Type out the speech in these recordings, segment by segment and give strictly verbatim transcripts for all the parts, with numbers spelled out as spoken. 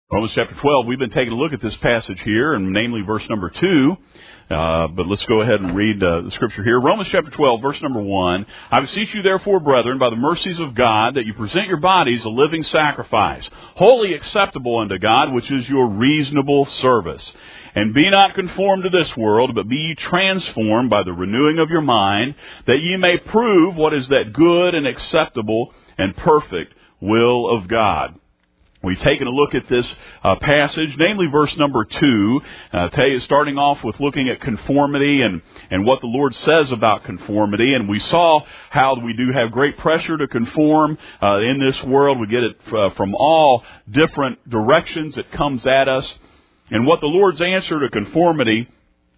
Romans chapter twelve, we've been taking a look at this passage here, and namely verse number two. Uh, but let's go ahead and read uh, the scripture here. Romans chapter twelve, verse number one. I beseech you therefore, brethren, by the mercies of God, that you present your bodies a living sacrifice, wholly acceptable unto God, which is your reasonable service. And be not conformed to this world, but be ye transformed by the renewing of your mind, that ye may prove what is that good and acceptable and perfect will of God. We've taken a look at this uh, passage, namely verse number two, uh, tell you, starting off with looking at conformity and, and what the Lord says about conformity. And we saw how we do have great pressure to conform uh, in this world. We get it uh, from all different directions. It comes at us. And what the Lord's answer to conformity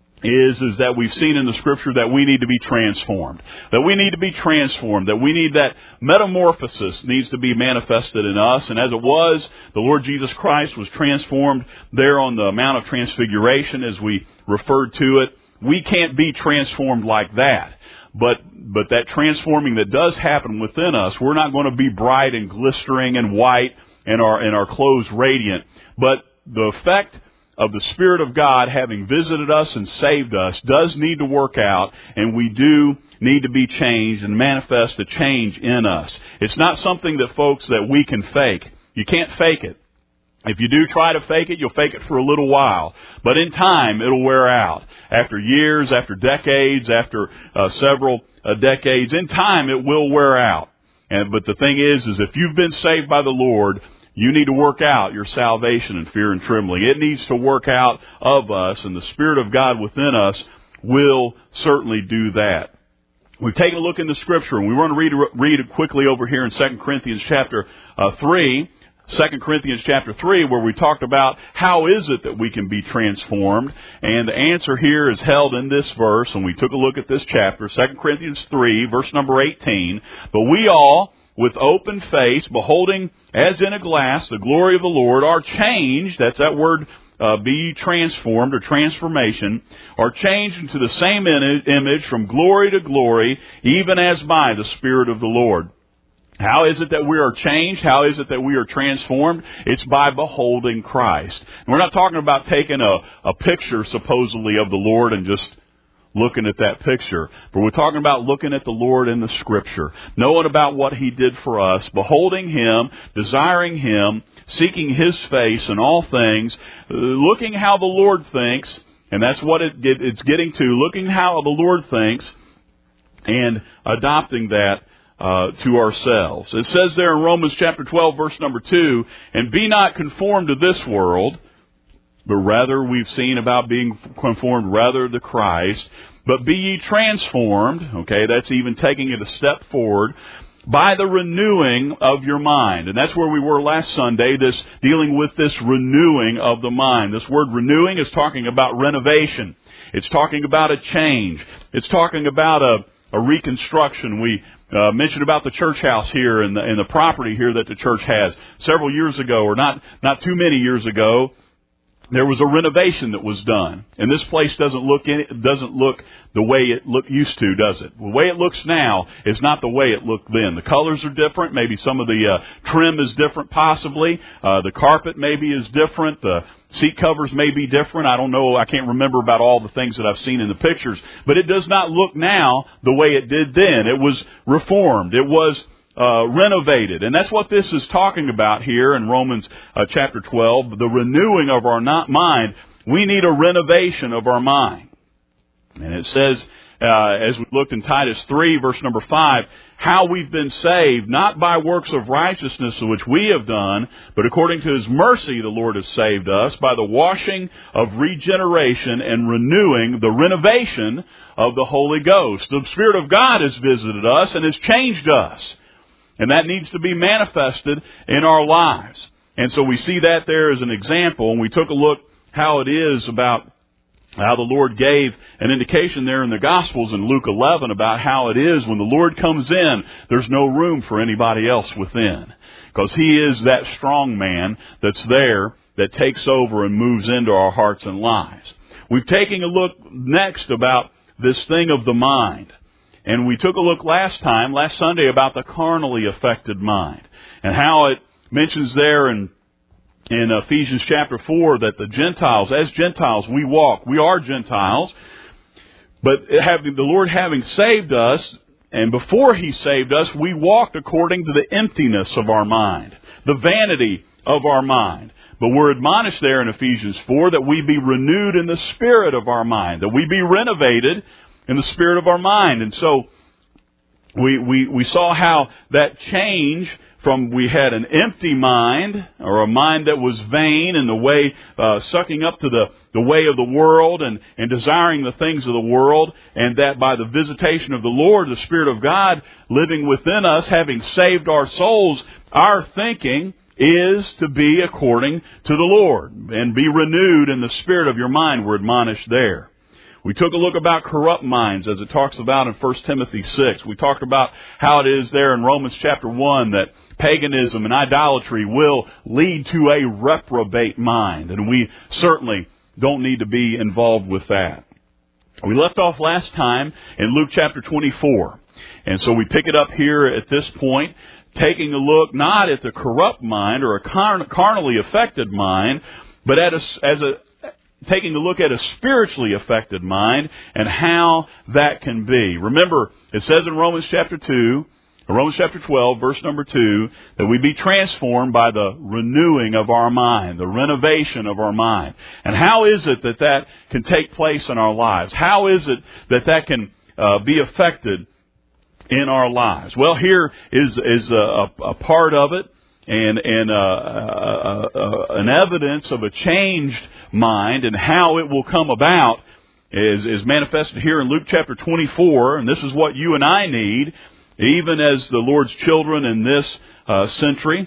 is, is that we've seen in the Scripture that we need to be transformed. That we need to be transformed. That we need that metamorphosis needs to be manifested in us. And as it was, the Lord Jesus Christ was transformed there on the Mount of Transfiguration as we referred to it. We can't be transformed like that. But but that transforming that does happen within us, we're not going to be bright and glistering and white and our, and our clothes radiant. But the effect of the Spirit of God having visited us and saved us does need to work out, and we do need to be changed and manifest a change in us. It's not something that, folks, that we can fake. You can't fake it. If you do try to fake it, you'll fake it for a little while. But in time, it'll wear out. After years, after decades, after uh, several uh, decades, in time it will wear out. And but the thing is, is if you've been saved by the Lord, you need to work out your salvation in fear and trembling. It needs to work out of us, and the Spirit of God within us will certainly do that. We've taken a look in the Scripture, and we want to read, read it quickly over here in Second Corinthians chapter uh, three. Second Corinthians chapter three, where we talked about how is it that we can be transformed. And the answer here is held in this verse, and we took a look at this chapter, Second Corinthians three, verse number eighteen. But we all, with open face, beholding as in a glass the glory of the Lord, are changed, that's that word, uh, be transformed or transformation, are changed into the same image from glory to glory, even as by the Spirit of the Lord. How is it that we are changed? How is it that we are transformed? It's by beholding Christ. And we're not talking about taking a, a picture, supposedly, of the Lord and just looking at that picture. But we're talking about looking at the Lord in the Scripture, knowing about what He did for us, beholding Him, desiring Him, seeking His face in all things, looking how the Lord thinks, and that's what it, it, it's getting to, looking how the Lord thinks, and adopting that uh, to ourselves. It says there in Romans chapter twelve, verse number two, and be not conformed to this world, but rather we've seen about being conformed rather to Christ. But be ye transformed, okay, that's even taking it a step forward, by the renewing of your mind. And that's where we were last Sunday, this dealing with this renewing of the mind. This word renewing is talking about renovation. It's talking about a change. It's talking about a, a reconstruction. We Uh, mentioned about the church house here and the, and the property here that the church has. Several years ago, or not, not too many years ago, there was a renovation that was done. And this place doesn't look any, doesn't look the way it look, used to, does it? The way it looks now is not the way it looked then. The colors are different. Maybe some of the uh, trim is different, possibly. Uh, the carpet maybe is different. The seat covers may be different. I don't know. I can't remember about all the things that I've seen in the pictures. But it does not look now the way it did then. It was reformed. It was uh, renovated. And that's what this is talking about here in Romans uh, chapter twelve. The renewing of our not mind. We need a renovation of our mind. And it says, uh, as we looked in Titus three, verse number five, how we've been saved, not by works of righteousness which we have done, but according to His mercy the Lord has saved us by the washing of regeneration and renewing, the renovation of the Holy Ghost. The Spirit of God has visited us and has changed us. And that needs to be manifested in our lives. And so we see that there as an example, and we took a look how it is about how the Lord gave an indication there in the Gospels in Luke eleven about how it is when the Lord comes in, there's no room for anybody else within. Because He is that strong man that's there that takes over and moves into our hearts and lives. We've taken a look next about this thing of the mind. And we took a look last time, last Sunday, about the carnally affected mind. And how it mentions there in in Ephesians chapter four that the Gentiles, as Gentiles, we walk. We are Gentiles. But having the Lord having saved us, and before He saved us, we walked according to the emptiness of our mind, the vanity of our mind. But we're admonished there in Ephesians four that we be renewed in the spirit of our mind, that we be renovated in the spirit of our mind. And so we we, we saw how that change from we had an empty mind, or a mind that was vain in the way, uh, sucking up to the, the way of the world and, and desiring the things of the world, and that by the visitation of the Lord, the Spirit of God living within us, having saved our souls, our thinking is to be according to the Lord and be renewed in the spirit of your mind. We're admonished there. We took a look about corrupt minds as it talks about in First Timothy six. We talked about how it is there in Romans chapter one that paganism and idolatry will lead to a reprobate mind. And we certainly don't need to be involved with that. We left off last time in Luke chapter twenty-four. And so we pick it up here at this point, taking a look not at the corrupt mind or a carn- carnally affected mind, but at a, as a taking a look at a spiritually affected mind and how that can be. Remember, it says in Romans chapter two, Romans chapter twelve, verse number two, that we be transformed by the renewing of our mind, the renovation of our mind. And how is it that that can take place in our lives? How is it that that can uh, be affected in our lives? Well, here is is a, a part of it, and and uh, uh, uh, an evidence of a changed mind and how it will come about is is manifested here in Luke chapter twenty-four, and this is what you and I need, even as the Lord's children in this uh, century.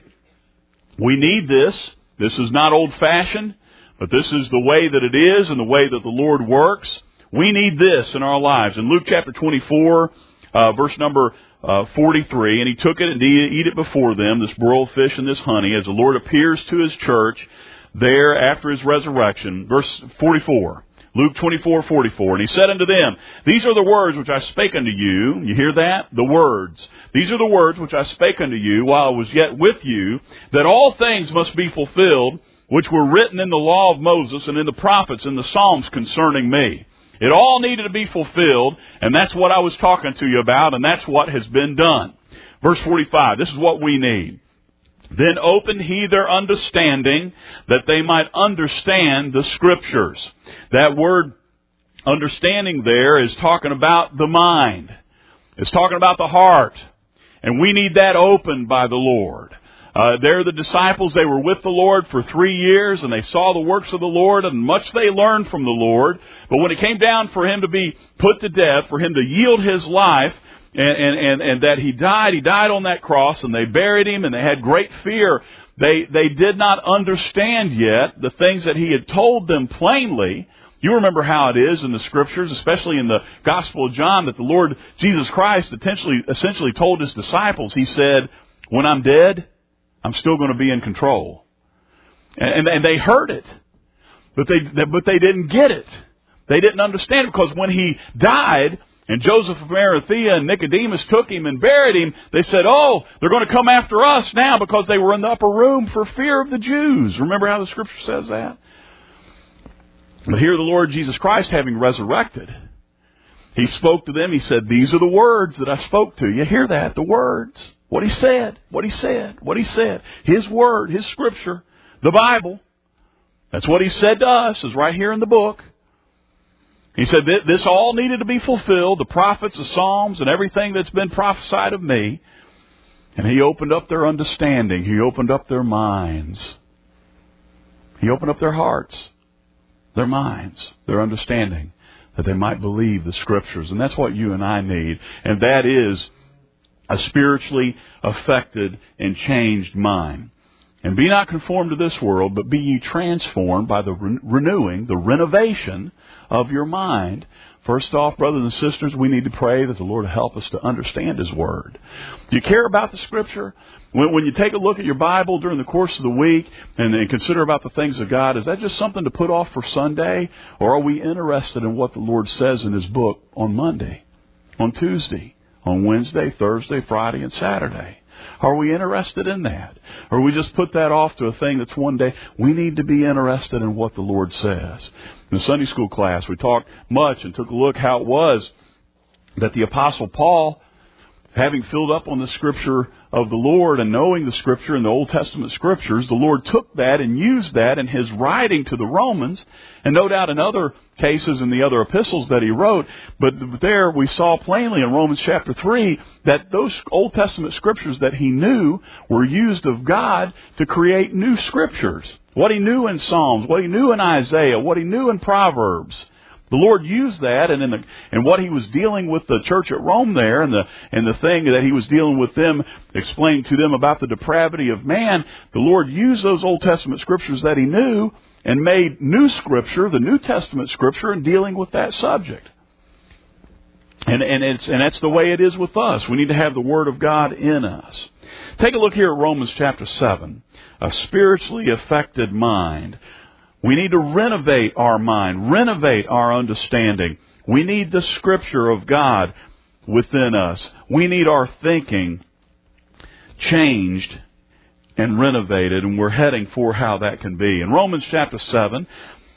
We need this. This is not old-fashioned, but this is the way that it is and the way that the Lord works. We need this in our lives. In Luke chapter twenty-four, uh, verse number uh, forty-three, and he took it and did eat it before them, this broiled fish and this honey, as the Lord appears to His church there after His resurrection. Verse forty-four. Luke twenty-four forty-four. And He said unto them, These are the words which I spake unto you. You hear that? The words. These are the words which I spake unto you while I was yet with you, that all things must be fulfilled, which were written in the law of Moses and in the prophets and the Psalms concerning me. It all needed to be fulfilled, and that's what I was talking to you about, and that's what has been done. Verse forty-five, this is what we need. Then opened He their understanding, that they might understand the Scriptures. That word understanding there is talking about the mind. It's talking about the heart. And we need that opened by the Lord. Uh, they're the disciples. They were with the Lord for three years, and they saw the works of the Lord, and much they learned from the Lord. But when it came down for Him to be put to death, for Him to yield His life, And, and, and, and that He died, He died on that cross, and they buried Him, and they had great fear. They, they did not understand yet the things that He had told them plainly. You remember how it is in the Scriptures, especially in the Gospel of John, that the Lord Jesus Christ essentially, essentially told His disciples, He said, when I'm dead, I'm still going to be in control. And, and, and they heard it, but they, but they didn't get it. They didn't understand it, because when He died, and Joseph of Arimathea and Nicodemus took Him and buried Him, they said, oh, they're going to come after us now, because they were in the upper room for fear of the Jews. Remember how the Scripture says that? But here the Lord Jesus Christ, having resurrected, He spoke to them. He said, these are the words that I spoke to you. Hear that? The words. What He said. What He said. What He said. His Word. His Scripture. The Bible. That's what He said to us, is right here in the book. He said that this all needed to be fulfilled, the prophets, the Psalms, and everything that's been prophesied of me. And He opened up their understanding. He opened up their minds. He opened up their hearts, their minds, their understanding, that they might believe the Scriptures. And that's what you and I need. And that is a spiritually affected and changed mind. And be not conformed to this world, but be ye transformed by the re- renewing, the renovation of your mind. First off, brothers and sisters, we need to pray that the Lord help us to understand His Word. Do you care about the Scripture? When, when you take a look at your Bible during the course of the week and, and consider about the things of God, is that just something to put off for Sunday? Or are we interested in what the Lord says in His book on Monday, on Tuesday, on Wednesday, Thursday, Friday, and Saturday? Are we interested in that? Or we just put that off to a thing that's one day? We need to be interested in what the Lord says. In the Sunday school class, we talked much and took a look how it was that the Apostle Paul, having filled up on the Scripture of the Lord and knowing the Scripture and the Old Testament Scriptures, the Lord took that and used that in His writing to the Romans, and no doubt in other cases in the other epistles that He wrote. But there we saw plainly in Romans chapter three that those Old Testament Scriptures that He knew were used of God to create new Scriptures. What He knew in Psalms, what He knew in Isaiah, what He knew in Proverbs. The Lord used that, and in the, and what He was dealing with the church at Rome there, and the and the thing that He was dealing with them, explaining to them about the depravity of man, the Lord used those Old Testament Scriptures that He knew and made new Scripture, the New Testament Scripture, in dealing with that subject. And and it's and that's the way it is with us. We need to have the Word of God in us. Take a look here at Romans chapter seven. A spiritually affected mind. We need to renovate our mind, renovate our understanding. We need the Scripture of God within us. We need our thinking changed and renovated, and we're heading for how that can be. In Romans chapter seven,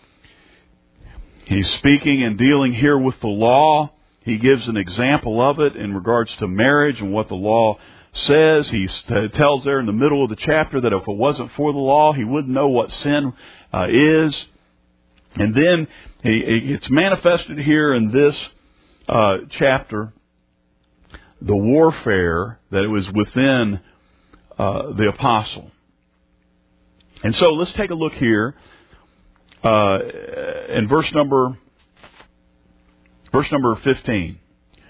he's speaking and dealing here with the law. He gives an example of it in regards to marriage and what the law says. He tells there in the middle of the chapter that if it wasn't for the law, he wouldn't know what sin uh, is. And then he, it's manifested here in this uh, chapter, the warfare that it was within uh, the apostle. And so let's take a look here uh, in verse number verse number fifteen.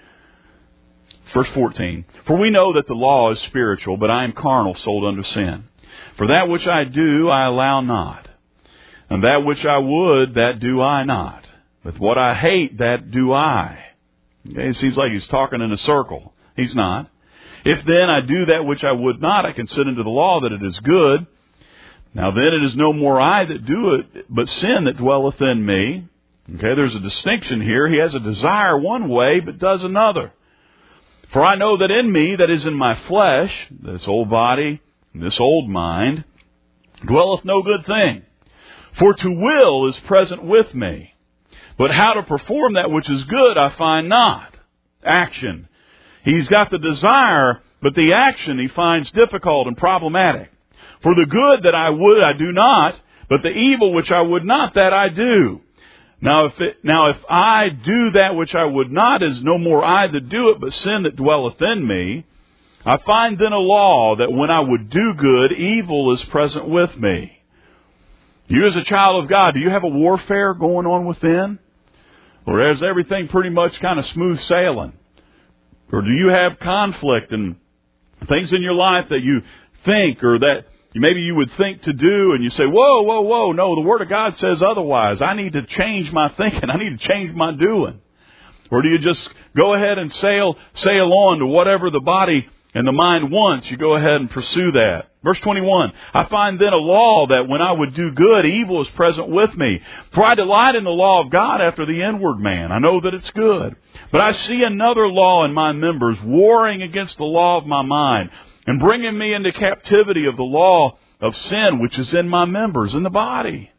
Verse fourteen. For we know that the law is spiritual, but I am carnal, sold under sin. For that which I do, I allow not. And that which I would, that do I not. But what I hate, that do I. Okay, it seems like he's talking in a circle. He's not. If then I do that which I would not, I consent unto the law that it is good. Now then it is no more I that do it, but sin that dwelleth in me. Okay, there's a distinction here. He has a desire one way, but does another. For I know that in me, that is in my flesh, this old body, this old mind, dwelleth no good thing. For to will is present with me. But how to perform that which is good I find not. Action. He's got the desire, but the action he finds difficult and problematic. For the good that I would I do not, but the evil which I would not, that I do. Now if it, now if I do that which I would not, is no more I that do it, but sin that dwelleth in me. I find then a law that when I would do good, evil is present with me. You as a child of God, do you have a warfare going on within? Or is everything pretty much kind of smooth sailing? Or do you have conflict and things in your life that you think or that maybe you would think to do, and you say, whoa, whoa, whoa, no, the Word of God says otherwise. I need to change my thinking. I need to change my doing. Or do you just go ahead and sail sail on to whatever the body and the mind wants? You go ahead and pursue that. Verse twenty-one, I find then a law that when I would do good, evil is present with me. For I delight in the law of God after the inward man. I know that it's good. But I see another law in my members, warring against the law of my mind, and bringing me into captivity of the law of sin, which is in my members, in the body.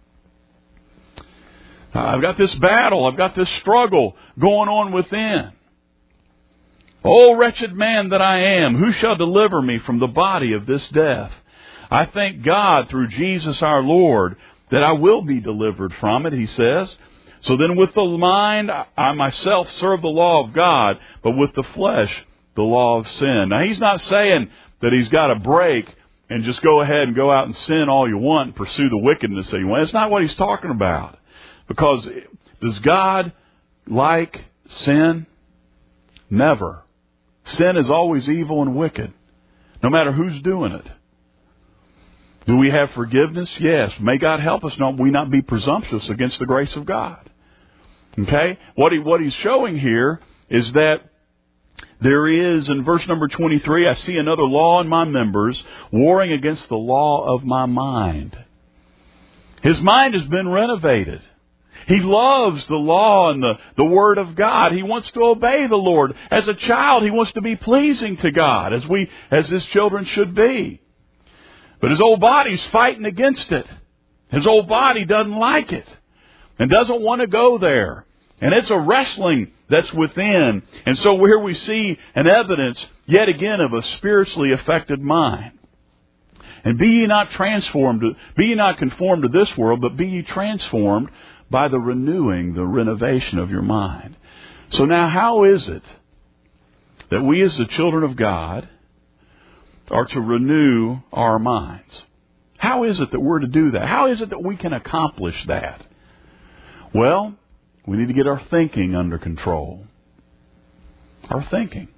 I've got this battle, I've got this struggle going on within. O wretched man that I am, who shall deliver me from the body of this death? I thank God through Jesus our Lord that I will be delivered from it, he says. So then with the mind, I myself serve the law of God, but with the flesh, the law of sin. Now, he's not saying that he's got a break and just go ahead and go out and sin all you want and pursue the wickedness that you want. That's not what he's talking about. Because does God like sin? Never. Sin is always evil and wicked, no matter who's doing it. Do we have forgiveness? Yes. May God help us not we not be presumptuous against the grace of God. Okay? What he what he's showing here is that there is, in verse number twenty-three, I see another law in my members, warring against the law of my mind. His mind has been renovated. He loves the law and the, the Word of God. He wants to obey the Lord. As a child, he wants to be pleasing to God, as we, as his children should be. But his old body's fighting against it. His old body doesn't like it and doesn't want to go there. And it's a wrestling that's within. And so here we see an evidence, yet again, of a spiritually affected mind. And be ye not transformed, be ye not conformed to this world, but be ye transformed by the renewing, the renovation of your mind. So now how is it that we as the children of God are to renew our minds? How is it that we're to do that? How is it that we can accomplish that? Well, we need to get our thinking under control. Our thinking.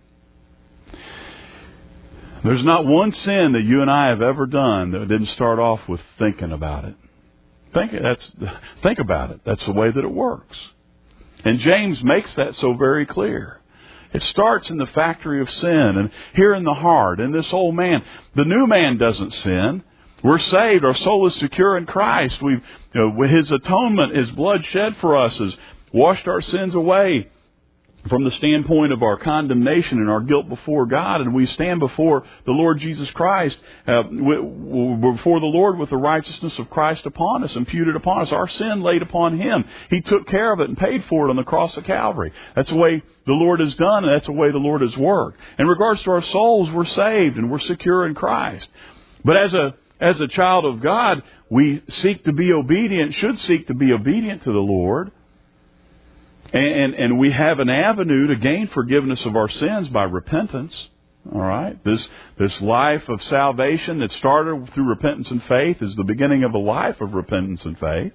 There's not one sin that you and I have ever done that didn't start off with thinking about it. Think, that's, think about it. That's the way that it works. And James makes that so very clear. It starts in the factory of sin and here in the heart, in this old man. The new man doesn't sin. We're saved. Our soul is secure in Christ. We've, you know, His atonement, His blood shed for us, has washed our sins away from the standpoint of our condemnation and our guilt before God. And we stand before the Lord Jesus Christ, uh, before the Lord with the righteousness of Christ upon us, imputed upon us. Our sin laid upon Him. He took care of it and paid for it on the cross of Calvary. That's the way the Lord has done, and that's the way the Lord has worked. In regards to our souls, we're saved and we're secure in Christ. But as a as a child of God, we seek to be obedient, should seek to be obedient to the Lord. And, and we have an avenue to gain forgiveness of our sins by repentance. All right? This, this life of salvation that started through repentance and faith is the beginning of a life of repentance and faith.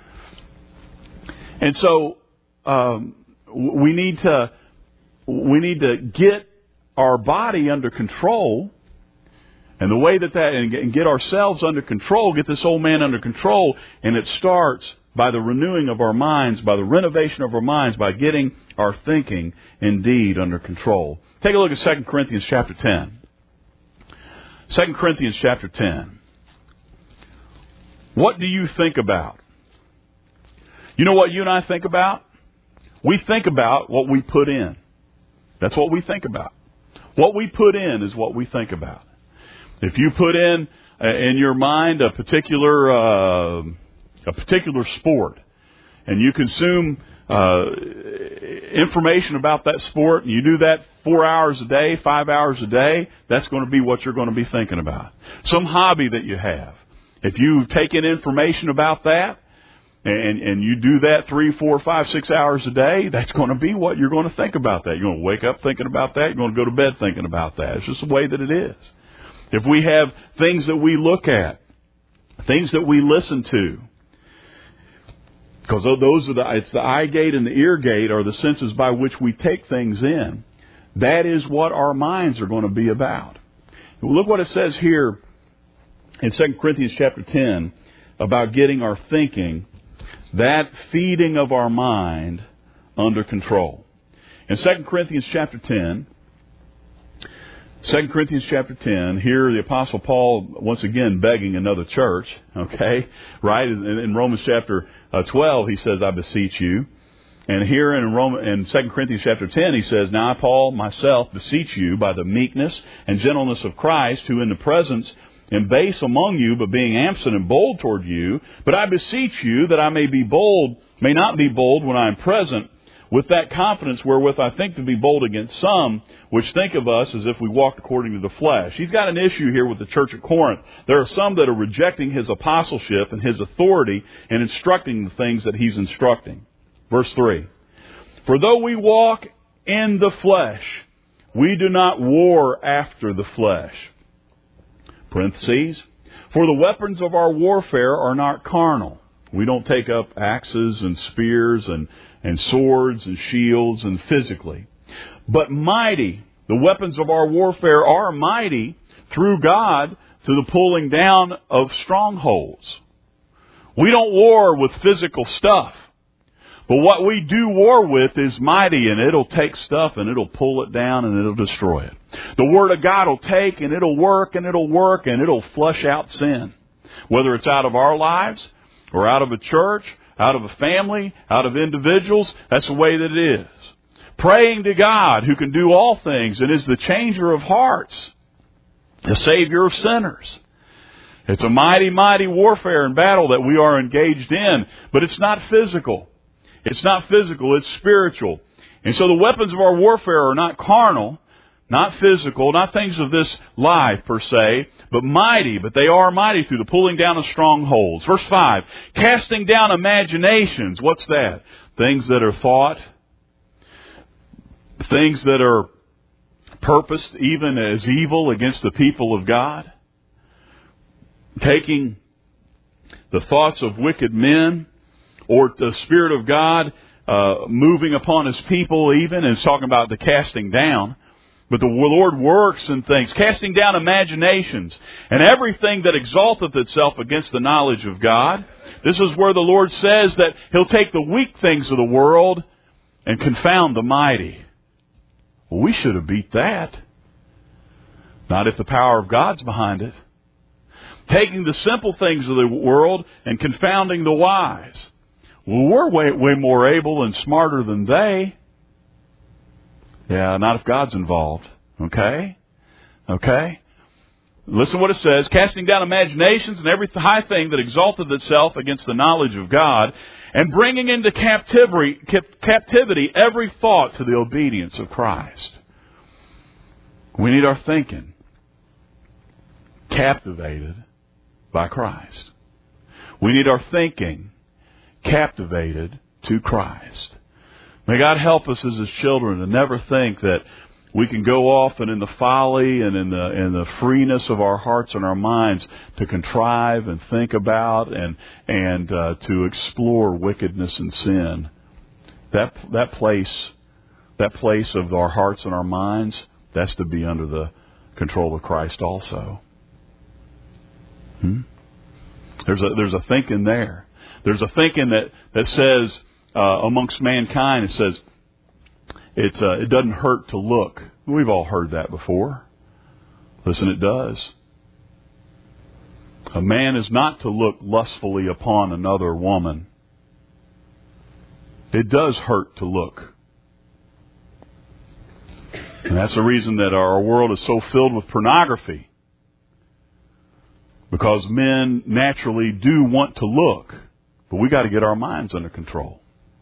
And so, um, we need to, we need to get our body under control. And the way that that, and get ourselves under control, get this old man under control, and it starts by the renewing of our minds, by the renovation of our minds, by getting our thinking indeed under control. Take a look at Second Corinthians chapter ten. Second Corinthians chapter ten. What do you think about? You know what you and I think about? We think about what we put in. That's what we think about. What we put in is what we think about. If you put in uh, in your mind a particular uh, a particular sport, and you consume uh, information about that sport, and you do that four hours a day, five hours a day, that's going to be what you're going to be thinking about. Some hobby that you have, if you've taken information about that, and, and you do that three, four, five, six hours a day, that's going to be what you're going to think about that. You're going to wake up thinking about that. You're going to go to bed thinking about that. It's just the way that it is. If we have things that we look at, things that we listen to, because those are the, it's the eye gate and the ear gate are the senses by which we take things in. That is what our minds are going to be about. Look what it says here in Second Corinthians chapter ten about getting our thinking, that feeding of our mind, under control. In Second Corinthians chapter ten, Second Corinthians chapter ten, here the Apostle Paul, once again, begging another church, okay, right? In, in Romans chapter uh, twelve, he says, I beseech you. And here in, Rome, in Second Corinthians chapter ten, he says, Now I, Paul, myself, beseech you by the meekness and gentleness of Christ, who in the presence am base among you, but being absent and bold toward you. But I beseech you that I may be bold, may not be bold when I am present, with that confidence wherewith I think to be bold against some, which think of us as if we walked according to the flesh. He's got an issue here with the church at Corinth. There are some that are rejecting his apostleship and his authority and instructing the things that he's instructing. Verse three. For though we walk in the flesh, we do not war after the flesh. Parentheses. For the weapons of our warfare are not carnal. We don't take up axes and spears and and swords and shields and physically. But mighty, the weapons of our warfare are mighty through God to the pulling down of strongholds. We don't war with physical stuff. But what we do war with is mighty, and it'll take stuff and it'll pull it down and it'll destroy it. The Word of God will take and it'll work and it'll work and it'll flush out sin. Whether it's out of our lives or out of a church, out of a family, out of individuals. That's the way that it is. Praying to God, who can do all things and is the changer of hearts, the Savior of sinners. It's a mighty, mighty warfare and battle that we are engaged in, but it's not physical. It's not physical, it's spiritual. And so the weapons of our warfare are not carnal, not physical, not things of this life per se, but mighty. But they are mighty through the pulling down of strongholds. Verse five, casting down imaginations. What's that? Things that are thought, things that are purposed even as evil against the people of God. Taking the thoughts of wicked men or the Spirit of God uh, moving upon His people even, and it's talking about the casting down. But the Lord works in things, casting down imaginations and everything that exalteth itself against the knowledge of God. This is where the Lord says that He'll take the weak things of the world and confound the mighty. Well, we should have beat that. Not if the power of God's behind it. Taking the simple things of the world and confounding the wise. Well, we're way, way more able and smarter than they. Yeah, not if God's involved. Okay? Okay? Listen to what it says. Casting down imaginations and every high thing that exalteth itself against the knowledge of God, and bringing into captivity, captivity every thought to the obedience of Christ. We need our thinking captivated by Christ. We need our thinking captivated to Christ. May God help us as His children to never think that we can go off and in the folly and in the in the freeness of our hearts and our minds to contrive and think about and and uh, to explore wickedness and sin. That that place, that place of our hearts and our minds, that's to be under the control of Christ also. Hmm? There's a there's a thinking there. There's a thinking that that says. Uh, amongst mankind, it says it's uh, it doesn't hurt to look. We've all heard that before. Listen, it does. A man is not to look lustfully upon another woman. It does hurt to look. And that's the reason that our world is so filled with pornography. Because men naturally do want to look. But we got to get our minds under control.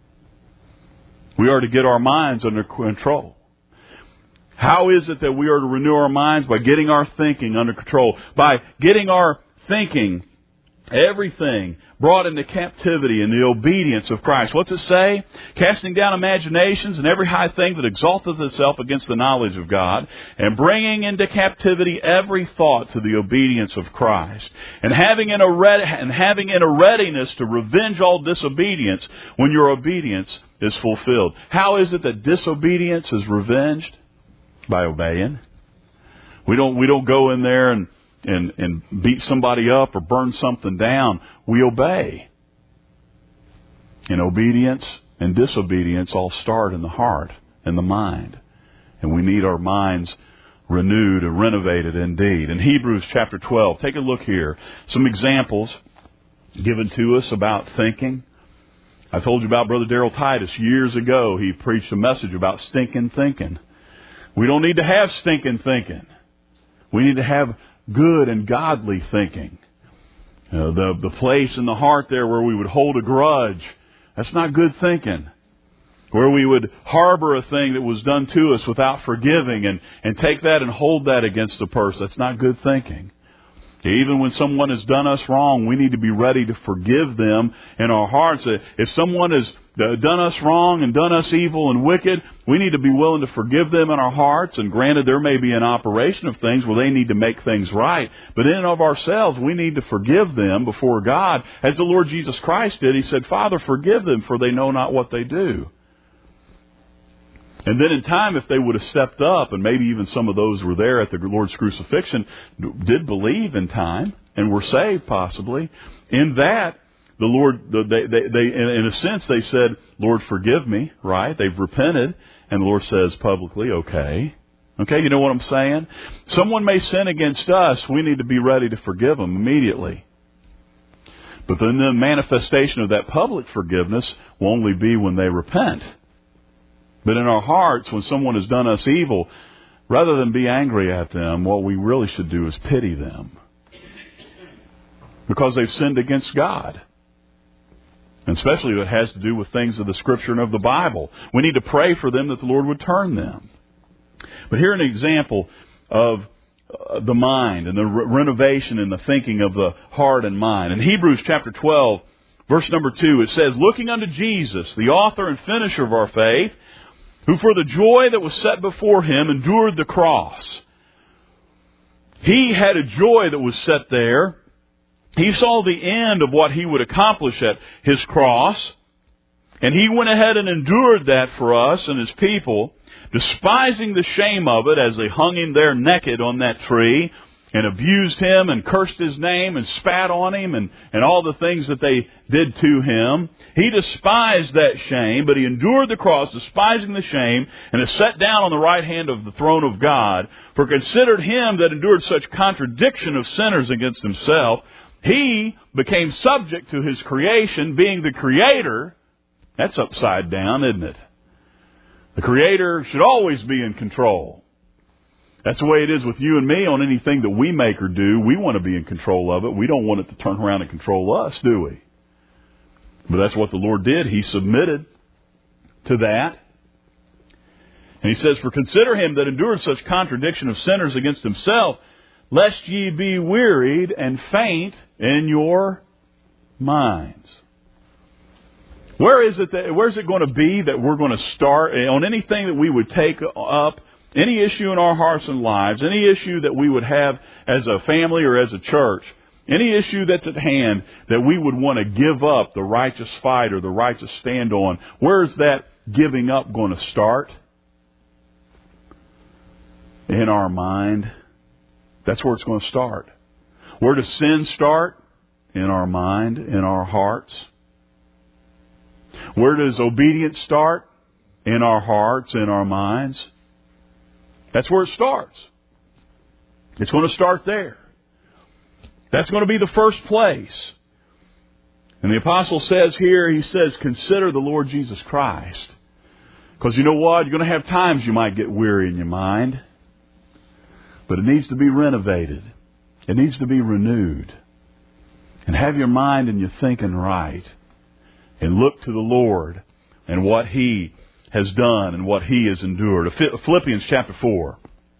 We are to get our minds under control. How is it that we are to renew our minds? By getting our thinking under control. By getting our thinking, everything, brought into captivity in the obedience of Christ. What's it say? Casting down imaginations and every high thing that exalteth itself against the knowledge of God, and bringing into captivity every thought to the obedience of Christ, and having in a read- and having in a readiness to revenge all disobedience when your obedience is fulfilled. How is it that disobedience is revenged? By obeying. We don't we don't go in there and And, and beat somebody up or burn something down. We obey. And obedience and disobedience all start in the heart and the mind. And we need our minds renewed and renovated indeed. In Hebrews chapter twelve, take a look here. Some examples given to us about thinking. I told you about Brother Darrell Titus years ago. He preached a message about stinking thinking. We don't need to have stinking thinking. We need to have good and godly thinking. You know, the, the place in the heart there where we would hold a grudge, that's not good thinking. Where we would harbor a thing that was done to us without forgiving and, and take that and hold that against the person, that's not good thinking. Even when someone has done us wrong, we need to be ready to forgive them in our hearts. If someone has done us wrong and done us evil and wicked, we need to be willing to forgive them in our hearts. And granted, there may be an operation of things where they need to make things right. But in and of ourselves, we need to forgive them before God. As the Lord Jesus Christ did, He said, Father, forgive them, for they know not what they do. And then in time, if they would have stepped up, and maybe even some of those who were there at the Lord's crucifixion did believe in time and were saved possibly, in that, the Lord, they, they, they, in a sense, they said, Lord, forgive me, right? They've repented, and the Lord says publicly, okay. Okay, you know what I'm saying? Someone may sin against us, we need to be ready to forgive them immediately. But then the manifestation of that public forgiveness will only be when they repent. But in our hearts, when someone has done us evil, rather than be angry at them, what we really should do is pity them. Because they've sinned against God. And especially if it has to do with things of the Scripture and of the Bible. We need to pray for them that the Lord would turn them. But here an example of uh, the mind and the re- renovation and the thinking of the heart and mind. In Hebrews chapter twelve, verse number two, it says, "Looking unto Jesus, the author and finisher of our faith, who for the joy that was set before him endured the cross." He had a joy that was set there. He saw the end of what he would accomplish at his cross. And he went ahead and endured that for us and his people, despising the shame of it as they hung him there naked on that tree and abused him and cursed his name and spat on him and, and all the things that they did to him. He despised that shame, but he endured the cross, despising the shame, and is set down on the right hand of the throne of God. For considered him that endured such contradiction of sinners against himself. He became subject to his creation, being the Creator. That's upside down, isn't it? The Creator should always be in control. That's the way it is with you and me on anything that we make or do. We want to be in control of it. We don't want it to turn around and control us, do we? But that's what the Lord did. He submitted to that. And he says, "For consider him that endured such contradiction of sinners against himself, lest ye be wearied and faint in your minds." Where is it that, where is it going to be that we're going to start on anything that we would take up, any issue in our hearts and lives, any issue that we would have as a family or as a church, any issue that's at hand that we would want to give up the righteous fight or the righteous stand on? Where is that giving up going to start? In our mind. That's where it's going to start. Where does sin start? In our mind, in our hearts. Where does obedience start? In our hearts, in our minds. That's where it starts. It's going to start there. That's going to be the first place. And the apostle says here, he says, consider the Lord Jesus Christ. Because you know what? You're going to have times you might get weary in your mind. But it needs to be renovated. It needs to be renewed. And have your mind and your thinking right. And look to the Lord and what He has done and what He has endured. Philippians chapter four.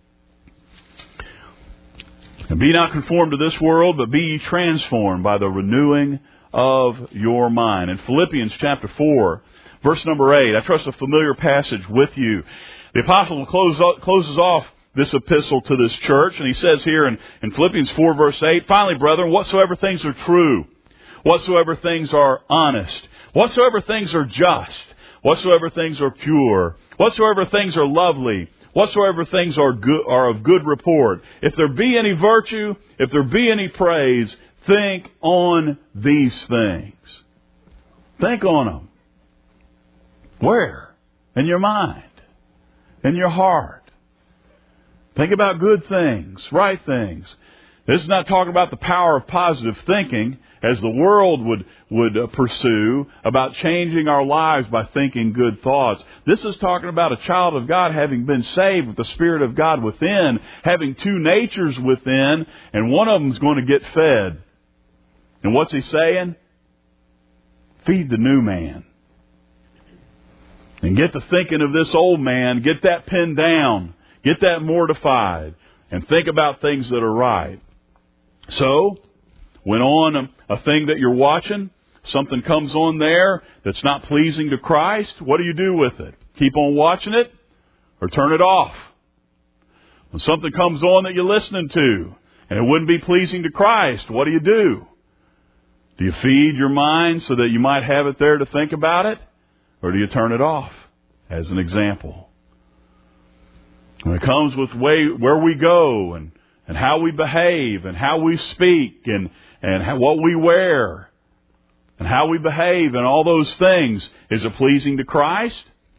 And be not conformed to this world, but be ye transformed by the renewing of your mind. In Philippians chapter four, verse number eight, I trust a familiar passage with you. The apostle close, closes off this epistle to this church, and he says here in, in Philippians four, verse eight, finally, brethren, whatsoever things are true, whatsoever things are honest, whatsoever things are just, whatsoever things are pure, whatsoever things are lovely, whatsoever things are good, are of good report, if there be any virtue, if there be any praise, think on these things. Think on them. Where? In your mind. In your heart. Think about good things, right things. This is not talking about the power of positive thinking, as the world would would uh, pursue, about changing our lives by thinking good thoughts. This is talking about a child of God having been saved with the Spirit of God within, having two natures within, and one of them is going to get fed. And what's he saying? Feed the new man. And get to thinking of this old man, get that pinned down, get that mortified, and think about things that are right. So, when on a, a thing that you're watching, something comes on there that's not pleasing to Christ, what do you do with it? Keep on watching it or turn it off? When something comes on that you're listening to and it wouldn't be pleasing to Christ, what do you do? Do you feed your mind so that you might have it there to think about it? Or do you turn it off as an example? When it comes with way, where we go and, and how we behave and how we speak and, and how, what we wear and how we behave and all those things, is it pleasing to Christ?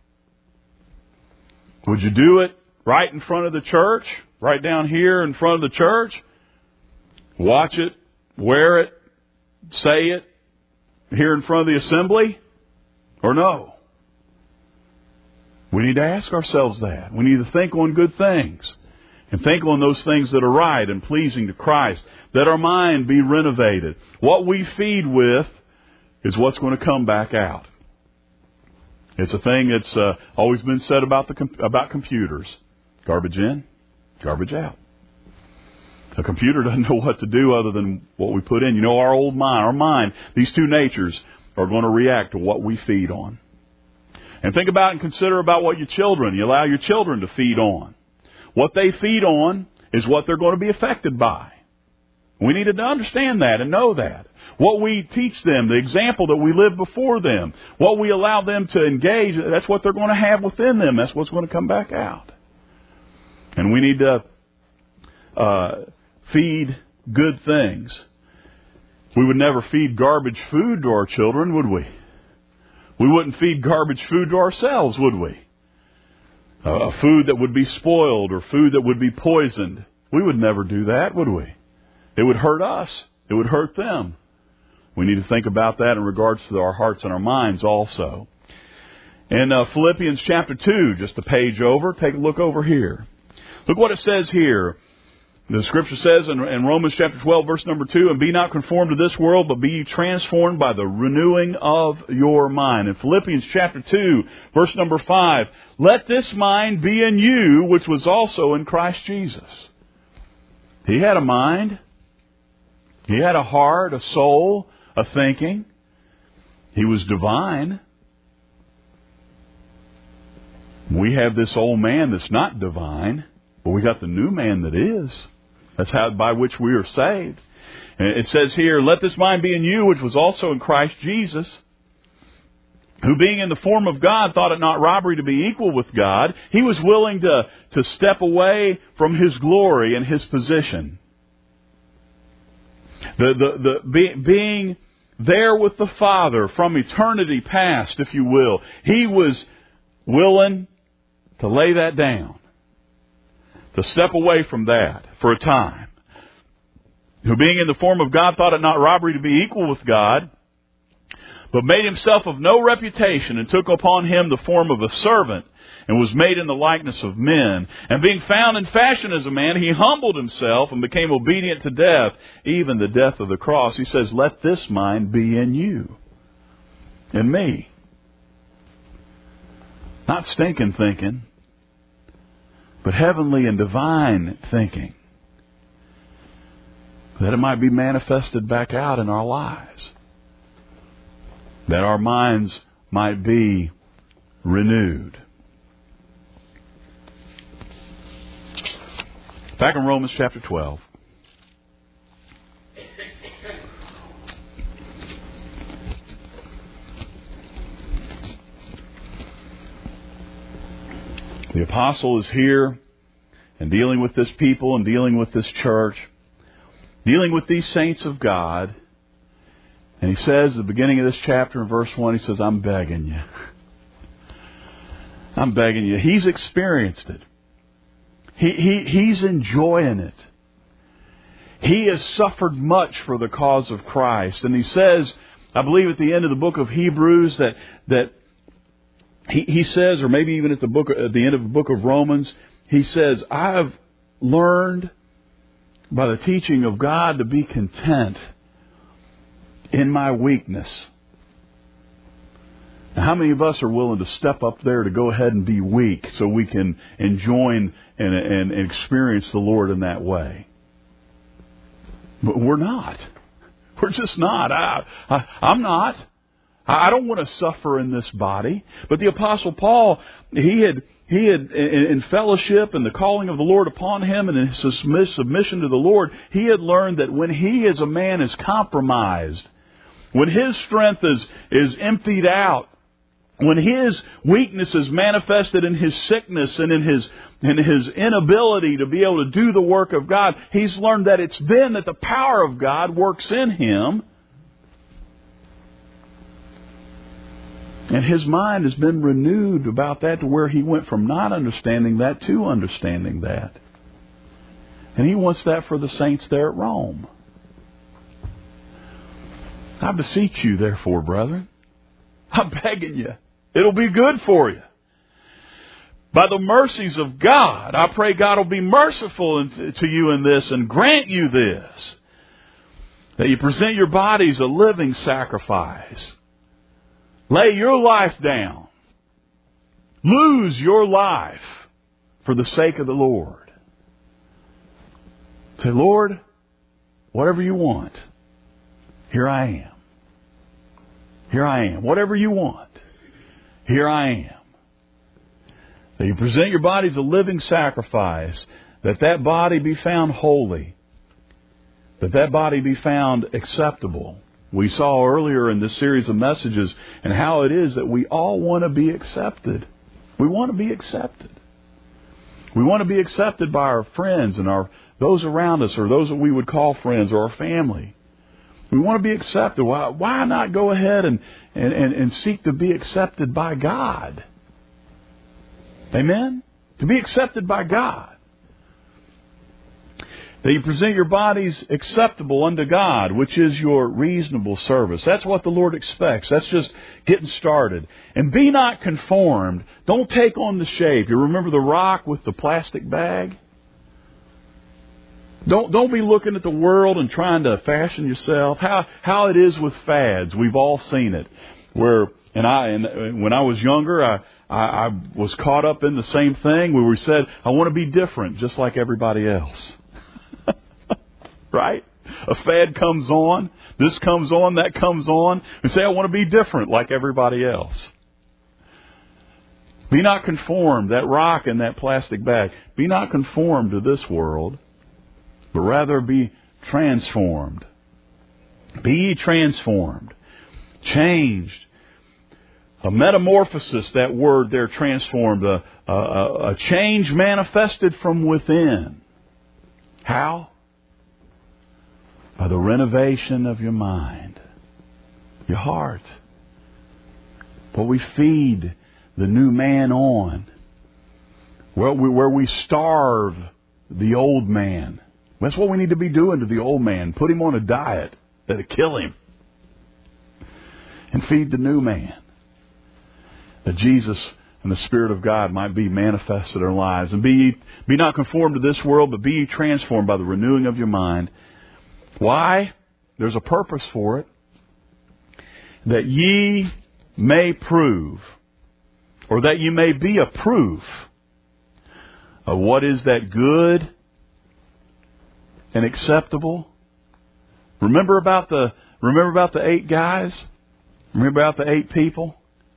Would you do it right in front of the church? Right down here in front of the church? Watch it, wear it, say it, here in front of the assembly or no? We need to ask ourselves that. We need to think on good things and think on those things that are right and pleasing to Christ. Let our mind be renovated. What we feed with is what's going to come back out. It's a thing that's uh, always been said about the com- about computers. Garbage in, garbage out. A computer doesn't know what to do other than what we put in. You know, our old mind, our mind, these two natures are going to react to what we feed on. And think about and consider about what your children, you allow your children to feed on. What they feed on is what they're going to be affected by. We need to understand that and know that. What we teach them, the example that we live before them, what we allow them to engage, that's what they're going to have within them. That's what's going to come back out. And we need to uh, feed good things. We would never feed garbage food to our children, would we? We wouldn't feed garbage food to ourselves, would we? Uh, food that would be spoiled or food that would be poisoned. We would never do that, would we? It would hurt us. It would hurt them. We need to think about that in regards to our hearts and our minds also. In uh, Philippians chapter two, just a page over, take a look over here. Look what it says here. The Scripture says in, in Romans chapter twelve, verse number two, and be not conformed to this world, but be ye transformed by the renewing of your mind. In Philippians chapter two, verse number five, let this mind be in you, which was also in Christ Jesus. He had a mind. He had a heart, a soul, a thinking. He was divine. We have this old man that's not divine, but we got the new man that is. That's how by which we are saved. And it says here, let this mind be in you, which was also in Christ Jesus, who being in the form of God thought it not robbery to be equal with God. He was willing to, to step away from His glory and His position. The, the, the, be, being there with the Father from eternity past, if you will. He was willing to lay that down. To step away from that for a time. Who being in the form of God thought it not robbery to be equal with God, but made himself of no reputation, and took upon him the form of a servant, and was made in the likeness of men. And being found in fashion as a man, he humbled himself and became obedient to death, even the death of the cross. He says, let this mind be in you, in me. Not stinking thinking, but heavenly and divine thinking, that it might be manifested back out in our lives, that our minds might be renewed. Back in Romans chapter twelve. The apostle is here and dealing with this people and dealing with this church, dealing with these saints of God. And he says at the beginning of this chapter in verse one, he says, I'm begging you. I'm begging you. He's experienced it. He, he, he's enjoying it. He has suffered much for the cause of Christ. And he says, I believe at the end of the book of Hebrews that, that He, he says, or maybe even at the book, at the end of the book of Romans, he says, I have learned by the teaching of God to be content in my weakness. Now, how many of us are willing to step up there to go ahead and be weak so we can enjoy and, and, and experience the Lord in that way? But we're not. We're just not. I, I, I'm not. I don't want to suffer in this body. But the Apostle Paul, he had, he had in fellowship and the calling of the Lord upon him and in his submission to the Lord, he had learned that when he as a man is compromised, when his strength is, is emptied out, when his weakness is manifested in his sickness and in his, in his inability to be able to do the work of God, he's learned that it's then that the power of God works in him. And his mind has been renewed about that to where he went from not understanding that to understanding that. And he wants that for the saints there at Rome. I beseech you, therefore, brethren. I'm begging you. It'll be good for you. By the mercies of God, I pray God will be merciful to you in this and grant you this, that you present your bodies a living sacrifice. Lay your life down. Lose your life for the sake of the Lord. Say, Lord, whatever you want, here I am. Here I am. Whatever you want, here I am. That you present your body as a living sacrifice, that that body be found holy, that that body be found acceptable. We saw earlier in this series of messages and how it is that we all want to be accepted. We want to be accepted. We want to be accepted by our friends and our those around us, or those that we would call friends, or our family. We want to be accepted. Why, why not go ahead and, and, and, and seek to be accepted by God? Amen? To be accepted by God. That you present your bodies acceptable unto God, which is your reasonable service. That's what the Lord expects. That's just getting started. And be not conformed. Don't take on the shape. You remember the rock with the plastic bag? Don't don't be looking at the world and trying to fashion yourself. How how it is with fads. We've all seen it. Where and I and when I was younger, I, I I was caught up in the same thing where we said, I want to be different, just like everybody else. Right? A fad comes on, this comes on, that comes on. We say, I want to be different, like everybody else. Be not conformed. That rock in that plastic bag. Be not conformed to this world, but rather be transformed. Be ye transformed. Changed. A metamorphosis, that word there, transformed. A, a, a change manifested from within. How? By the renovation of your mind. Your heart. What we feed the new man on. Where we, where we starve the old man. That's what we need to be doing to the old man. Put him on a diet that'll kill him. And feed the new man. That Jesus and the Spirit of God might be manifested in our lives. And be ye, be not conformed to this world, but be ye transformed by the renewing of your mind. Why? There's a purpose for it. That ye may prove, or that you may be a proof of what is that good and acceptable. Remember about the remember about the eight guys? Remember about the eight people?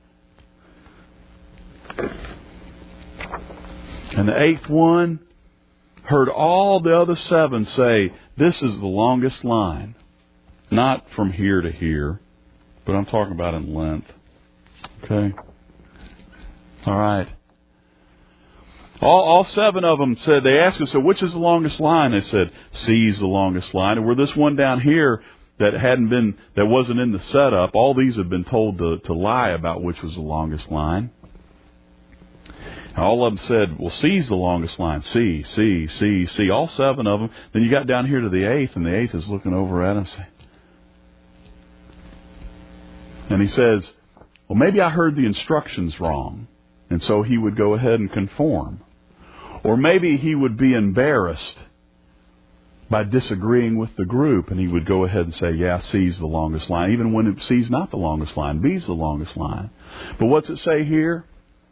And the eighth one heard all the other seven say, this is the longest line. Not from here to here, but I'm talking about in length. Okay? All right. All, all seven of them said, they asked us, so which is the longest line? They said, C is the longest line. And where this one down here that hadn't been, that wasn't in the setup, all these have been told to, to lie about which was the longest line. And all of them said, well, C's the longest line. C, C, C, C. All seven of them. Then you got down here to the eighth, and the eighth is looking over at him. And he says, well, maybe I heard the instructions wrong. And so he would go ahead and conform. Or maybe he would be embarrassed by disagreeing with the group, and he would go ahead and say, yeah, C's the longest line. Even when C's not the longest line, B's the longest line. But what's it say here?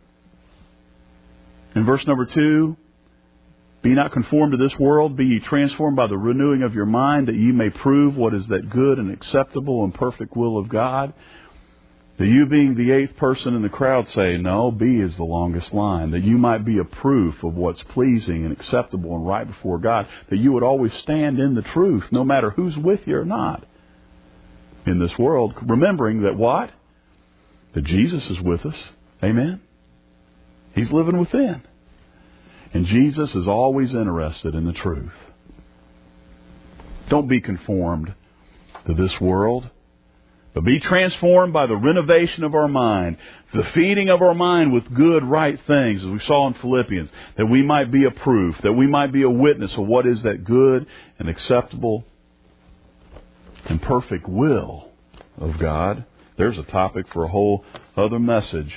In verse number two, be not conformed to this world, be ye transformed by the renewing of your mind, that ye may prove what is that good and acceptable and perfect will of God. That you, being the eighth person in the crowd, say, no, B is the longest line. That you might be a proof of what's pleasing and acceptable and right before God. That you would always stand in the truth, no matter who's with you or not in this world. Remembering that what? That Jesus is with us. Amen? He's living within. And Jesus is always interested in the truth. Don't be conformed to this world, but be transformed by the renovation of our mind, the feeding of our mind with good, right things, as we saw in Philippians, that we might be a proof, that we might be a witness of what is that good and acceptable and perfect will of God. There's a topic for a whole other message.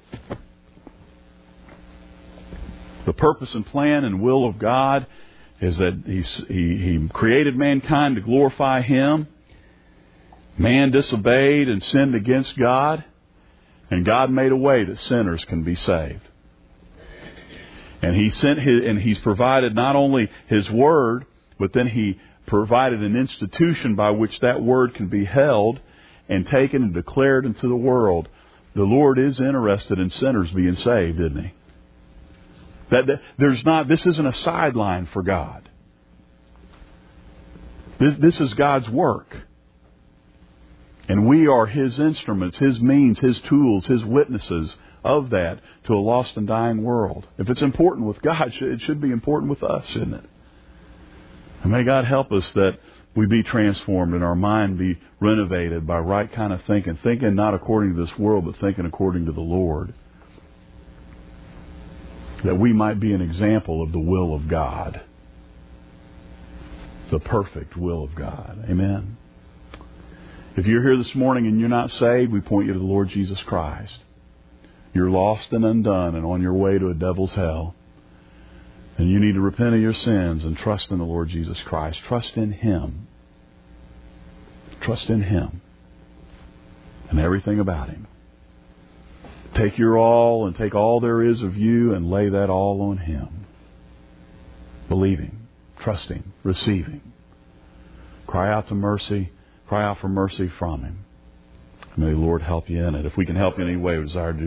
The purpose and plan and will of God is that he, he, he created mankind to glorify Him. Man disobeyed and sinned against God, and God made a way that sinners can be saved. And He sent His, and He's provided not only His Word, but then He provided an institution by which that Word can be held and taken and declared into the world. The Lord is interested in sinners being saved, isn't He? That, that there's not. This isn't a sideline for God. This, this is God's work. And we are His instruments, His means, His tools, His witnesses of that to a lost and dying world. If it's important with God, it should be important with us, shouldn't it? And may God help us that we be transformed and our mind be renovated by right kind of thinking. Thinking not according to this world, but thinking according to the Lord. That we might be an example of the will of God. The perfect will of God. Amen. If you're here this morning and you're not saved, we point you to the Lord Jesus Christ. You're lost and undone and on your way to a devil's hell. And you need to repent of your sins and trust in the Lord Jesus Christ. Trust in Him. Trust in Him. And everything about Him. Take your all and take all there is of you and lay that all on Him. Believing, trusting, receiving. Cry out to mercy. Cry out for mercy from Him. May the Lord help you in it. If we can help you in any way, we desire to do